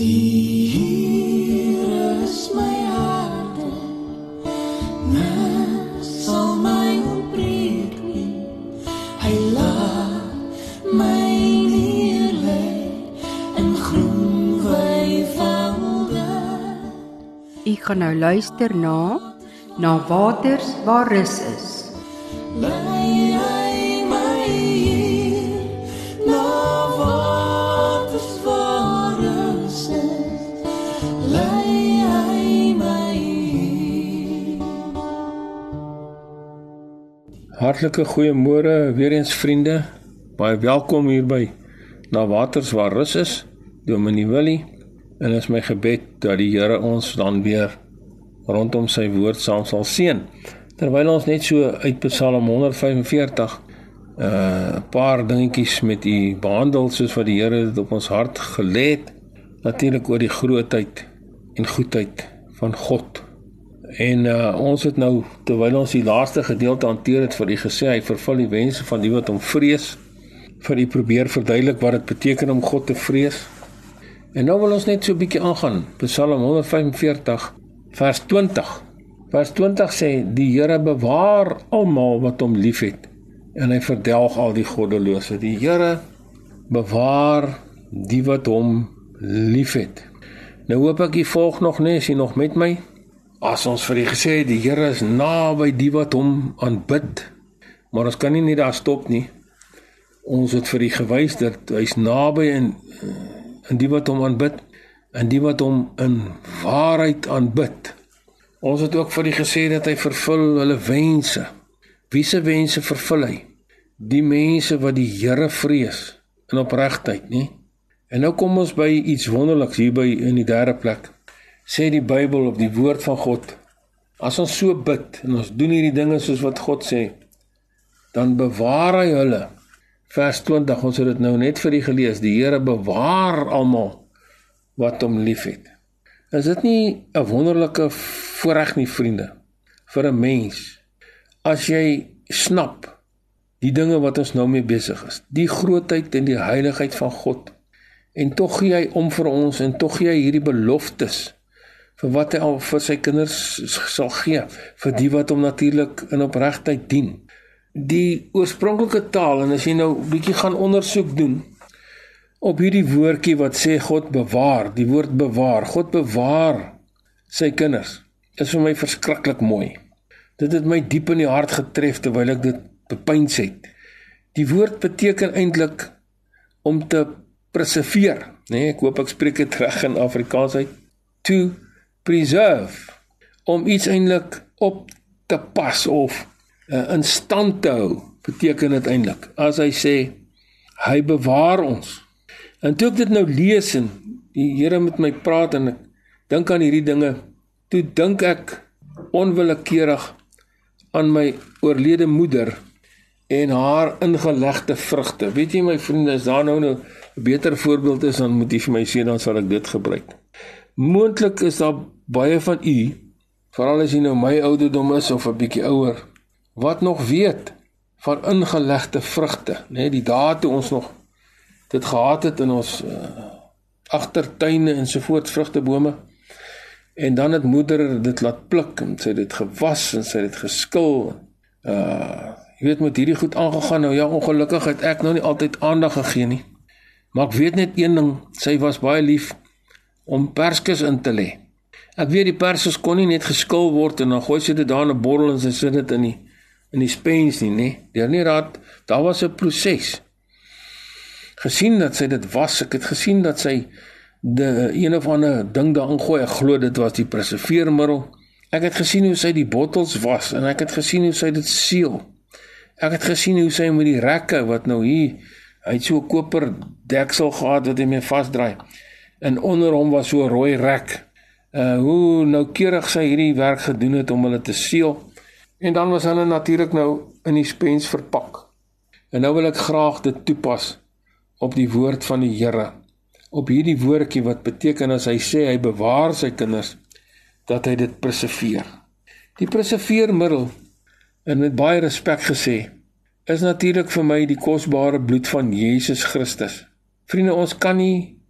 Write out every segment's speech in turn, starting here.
Die Here is my harde, niks sal my ontbreek nie. Hy laat my neerlê in groen weivelde. U gaan nou luister na Waters waar rus is. Lei hy my hier, na waters waar rus is. Lei hy my hier. Hartlike goeiemôre weer eens vriende. Baie welkom hier by Na Waters waar rus is. Dominee Willie. En is my gebed dat die Here ons dan weer rondom sy woord saam sal seën. Terwyl ons net so uit Psalm 145 paar dingetjies met u behandel soos wat die Here dit op ons hart gelê het, natuurlik oor die grootheid en goedheid van God. En ons het nou, terwyl ons die laaste gedeelte hanteer het, vir u gesê, hy vervul die wense van die wat hom vrees, vir u probeer verduidelik wat dit beteken om God te vrees. En nou wil ons net so 'n bietjie aangaan, Psalm 145 vers 20. Vers 20 sê, die Here bewaar almal wat hom liefhet, en hy verdelg al die goddelose. Die Here bewaar die wat hom liefhet. Nou hoop ek u volg nog nie, is u nog met my? As ons vir u gesê het, die Here is naby die wat hom aanbid, maar ons kan nie net daar stop nie. Ons het vir u gewys dat hy's naby in die wat hom aanbid, en die wat hom in waarheid aanbid. Ons het ook vir die gesê dat hy vervul hulle wense. Wie se wense vervul hy? Die mense wat die Here vrees in opregtheid, nie? En nou kom ons by iets wonderliks hier by in die derde plek. Sê die Bybel op die woord van God, as ons so bid en ons doen hierdie dinge soos wat God sê, dan bewaar hy hulle. Vers 20, ons het dit nou net vir u gelees, die Here bewaar almal wat hom liefhet. Is dit nie 'n wonderlike voorreg nie, vriende, vir 'n mens, as jy snap die dinge wat ons nou mee besig is, die grootheid en die heiligheid van God, en tog gee hy om vir ons, en tog gee hy hierdie beloftes, vir wat hy al vir sy kinders sal gee, vir die wat hom natuurlik in opregtheid dien. Die oorspronklike taal, en as jy nou 'n bietjie gaan ondersoek doen, op hierdie woordjie wat sê God bewaar, die woord bewaar, God bewaar sy kinders, is vir my verskriklik mooi. Dit het my diep in die hart getref terwyl ek dit bepeins het. Die woord beteken eintlik om te preserveer, nee, ek hoop ek spreek dit reg in Afrikaans uit, to preserve, om iets eintlik op te pas of in stand te hou, beteken dit eintlik, as hy sê, hy bewaar ons. En toe ek dit nou lees en die Here met my praat en ek dink aan hierdie dinge, toe dink ek onwillekeurig aan my oorlede moeder en haar ingelegde vrugte. Weet jy my vriende, as daar nou 'n beter voorbeeld is, dan moet jy vir my sê, dan sal ek dit gebruik. Moontlik is daar baie van u, veral as jy nou my ouderdom is of 'n bietjie ouer, wat nog weet van ingelegde vrugte, nee, die dae toe ons nog dit gehad het in ons agtertuine en sovoorts vrugtebome, en dan het moeder dit laat pluk, en sy het dit gewas, en sy het dit geskil, jy weet, met hierdie goed aangegaan, nou ja, ongelukkig het ek nou nie altyd aandag gegee nie, maar ek weet net een ding, sy was baie lief om perskes in te lê. Ek weet die perskes kon nie net geskil word, en dan gooi sy dit daar in 'n bottel, en sy sit dit in die spens nie, nee, daar was 'n proses. Gesien dat sy dit was, ek het gesien dat sy een of ander ding daarin gooi, ek glo dit was die preserveermiddel, ek het gesien hoe sy die bottels was, en ek het gesien hoe sy dit seël, ek het gesien hoe sy met die rekke, wat nou hier, hy het so 'n koper deksel gehad, wat hy mee vastdraai, en onder hom was so 'n rooi rek, hoe noukeurig sy hierdie werk gedoen het, om hulle te seël, en dan was hulle natuurlik nou in die spens verpak, en nou wil ek graag dit toepas, op die woord van die Here, op hierdie woordjie wat beteken as hy sê, hy bewaar sy kinders, dat hy dit preserveer. Die preserveermiddel, en met baie respek gesê, is natuurlik vir my die kosbare bloed van Jesus Christus. Vriende, ons kan nie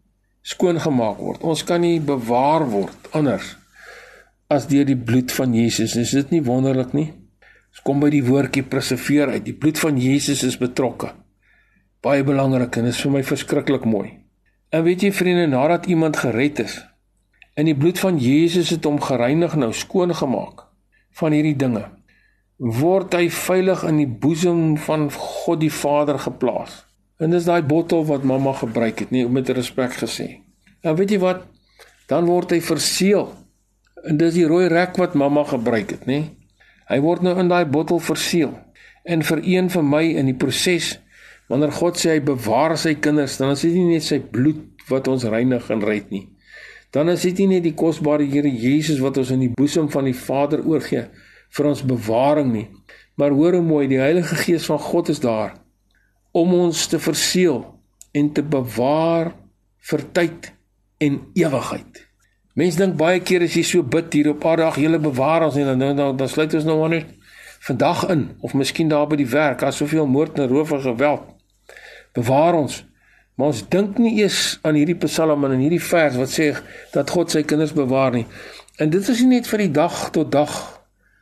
skoongemaak word. Ons kan nie bewaar word anders as deur die bloed van Jesus. Is dit nie wonderlik nie? Ons kom by die woordjie preserveer uit. Die bloed van Jesus is betrokke. Baie belangrik en is vir my verskriklik mooi. En weet jy vriende, nadat iemand gered is, en die bloed van Jesus het hom gereinig nou, skoongemaak van hierdie dinge, word hy veilig in die boesem van God die Vader geplaas. En dis daai bottel wat mamma gebruik het, nie met respek gesê. En weet jy wat? Dan word hy verseël. En dis die rooi rek wat mamma gebruik het, nie? Hy word nou in daai bottel verseël. En vir een van my in die proses, wanneer God sê hy bewaar sy kinders, dan is dit nie net sy bloed wat ons reinig en red nie. Dan is dit nie net die kosbare Here Jesus wat ons in die boesem van die Vader oorgee vir ons bewaring nie. Maar hoor hoe mooi, die Heilige Gees van God is daar om ons te verseël en te bewaar vir tyd en ewigheid. Mense dink baie keer as jy so bid hier op aarde, Here bewaar ons, en dan sluit ons nou net vandag in, of miskien daar by die werk, daar is soveel moord en roof en geweld. Bewaar ons. Maar ons dink nie eers aan hierdie psalm en in hierdie vers wat sê dat God sy kinders bewaar nie. En dit is nie net vir die dag tot dag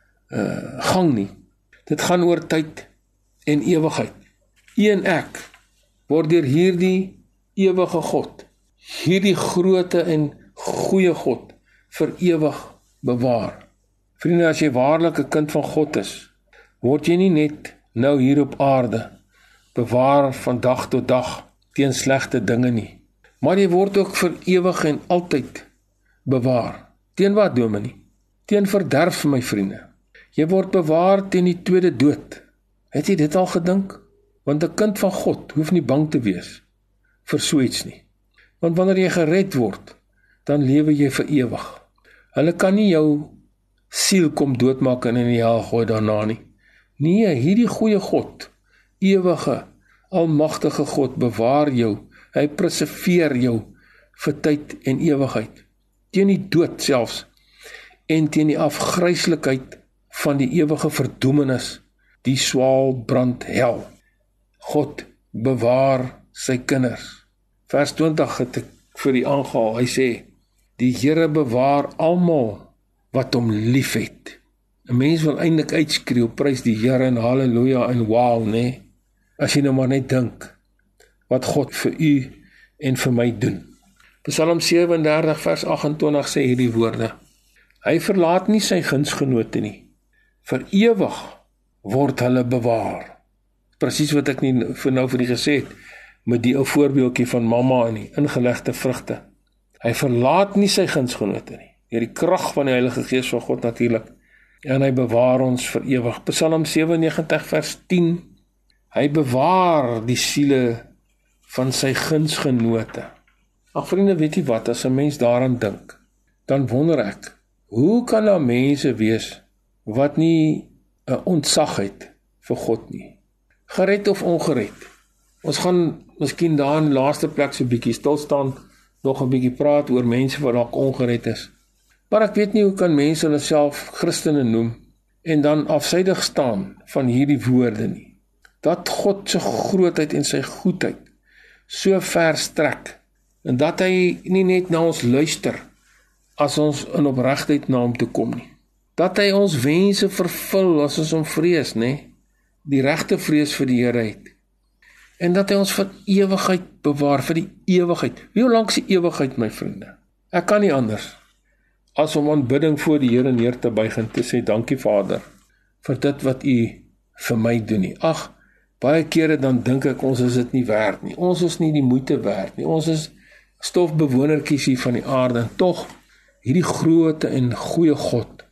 gang nie. Dit gaan oor tyd en ewigheid. U en ek word deur hierdie ewige God, hierdie groote en goeie God, vir ewig bewaar. Vriende, as jy waarlik 'n kind van God is, word jy nie net nou hier op aarde bewaar van dag tot dag teen slegte dinge nie, maar jy word ook vir ewig en altyd bewaar. Teen wat, dominee? Teen verderf, my vriende. Jy word bewaar teen die tweede dood. Het jy dit al gedink? Want 'n kind van God hoef nie bang te wees vir so iets nie. Want wanneer jy gered word, dan lewe jy vir ewig. Hulle kan nie jou siel kom doodmaak en in die hel gooi daarna nie. Nee, hierdie goeie God, ewige, almagtige God, bewaar jou. Hy preserveer jou vir tyd en ewigheid. Teen die dood selfs, en teen die afgryslikheid van die ewige verdoemenis, die swaal brand hel. God bewaar sy kinders. Vers 20 het ek vir die aangehaal. Hy sê, die Here bewaar almal wat hom lief het. 'n Mens wil eintlik uitskreeu, prys die Here en halleluja en wow, nee. As jy nou maar net dink wat God vir u en vir my doen. Psalm 37 vers 28 sê hierdie woorde. Hy verlaat nie sy gunsgenote nie. Vir ewig word hulle bewaar. Presies wat ek nie vir die gesê het, met die ou voorbeeldjie van mamma en die ingelegde vrugte. Hy verlaat nie sy gunsgenote nie, deur die krag van die Heilige Gees van God natuurlik, en hy bewaar ons vir ewig. Psalm 97 vers 10, hy bewaar die siele van sy gunsgenote. Ag vriende, weet jy wat, as 'n mens daaraan dink, dan wonder ek, hoe kan daar mense wees wat nie 'n ontzag het vir God nie? Gered of ongered? Ons gaan miskien daar in die laaste plek so 'n bietjie stil staan, nog 'n bietjie praat oor mense wat dalk ongered is. Maar ek weet nie hoe kan mense hulle self Christene noem en dan afsydig staan van hierdie woorde nie. Dat God se grootheid en sy goedheid so ver strek en dat hy nie net na ons luister as ons in opregtheid na hom toe kom nie. Dat hy ons wense vervul as ons hom vrees, nê? Die regte vrees vir die Here het. En dat hy ons vir ewigheid bewaar, vir die ewigheid. Hoe lank is die ewigheid, my vriende? Ek kan nie anders as om aanbidding voor die Here neer te buig en te sê, dankie Vader, vir dit wat u vir my doen nie. Ag, baie kere dan dink ek, ons is dit nie werd nie. Ons is nie die moeite werd nie. Ons is stofbewonertjies hier van die aarde. En tog, hierdie groote en goeie God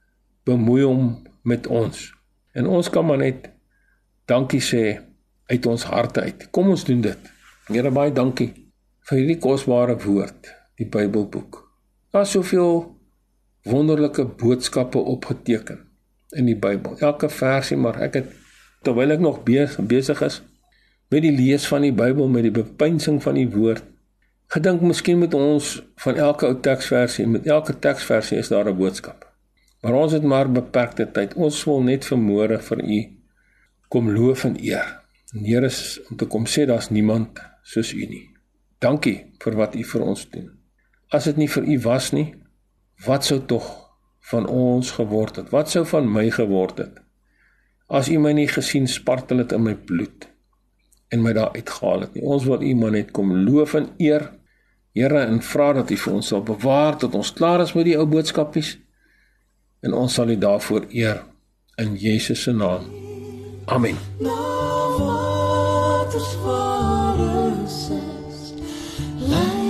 bemoei hom met ons. En ons kan maar net dankie sê uit ons harte uit. Kom ons doen dit. Here, baie dankie vir hierdie kosbare woord, die Bybelboek. Daar is soveel wonderlike boodskappe opgeteken in die Bybel. Elke versie, maar ek het, terwyl ek nog besig is met die lees van die Bybel, met die bepeinsing van die woord, gedink miskien met ons van elke ou teksversie, met elke teksversie is daar 'n boodskap. Maar ons het maar beperkte tyd. Ons wil net vanmôre vir u kom loof en eer. En Here, om te kom sê, daar's niemand soos u nie. Dankie vir wat U vir ons doen. As dit nie vir U was nie, wat sou tog van ons geword het? Wat sou van my geword het? As U my nie gesien spartel het in my bloed en my daar uitgehaal het nie. Ons wil U maar net kom loof en eer, Here, en vra dat U vir ons sal bewaar tot ons klaar is met die ou boodskapies, en ons sal U daarvoor eer in Jesus se naam. Amen. Na waters waar rus is, lei